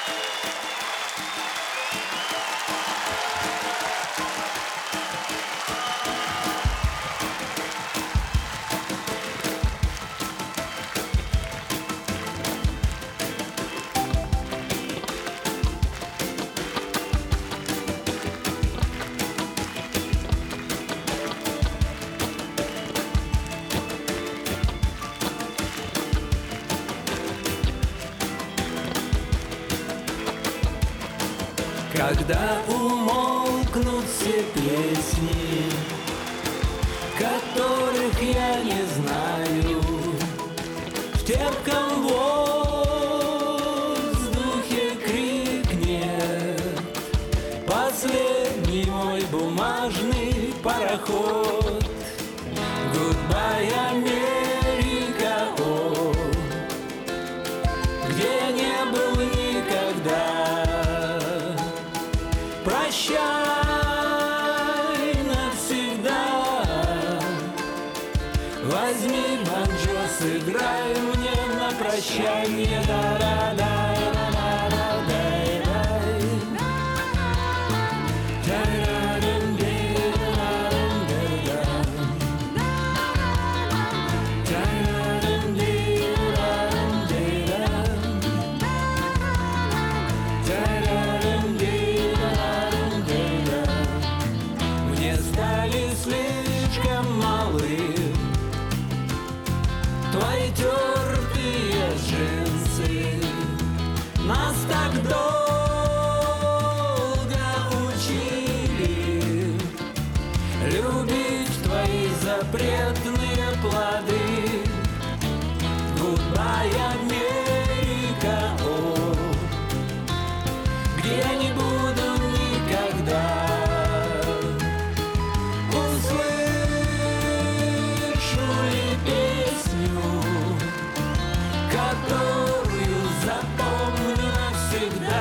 Когда умолкнут все песни, которых я не знаю, в терпком воздухе крикнет последний мой бумажный пароход. Goodbye, Америка, о, где я не был никогда. Прощай навсегда. Возьми банджо, сыграй мне на прощанье. Слишком малы твои тертые джинсы. Нас так долго учили любить твои запретные плоды. Goodbye, Америка, о, где я не буду никогда. Которую запомню навсегда.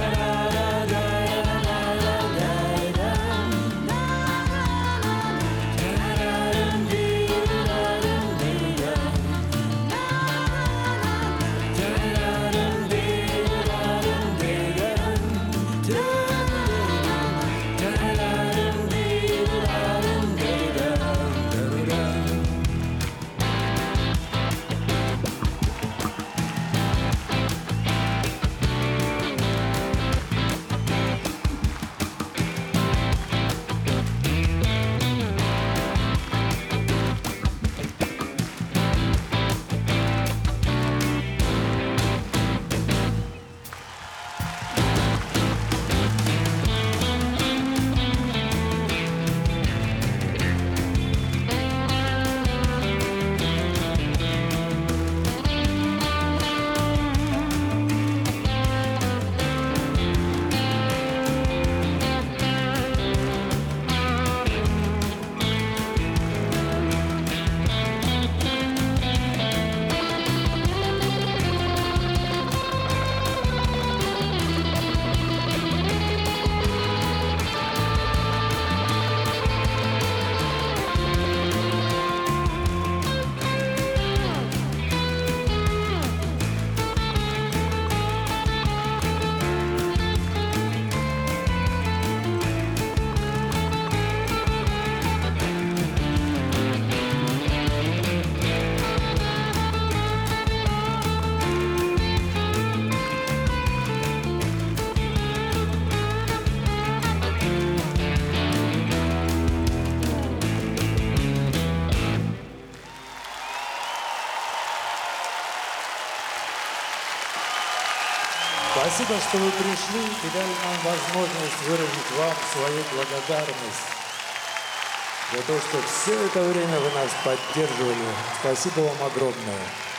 Спасибо, что вы пришли и дали нам возможность выразить вам свою благодарность за то, что все это время вы нас поддерживали. Спасибо вам огромное.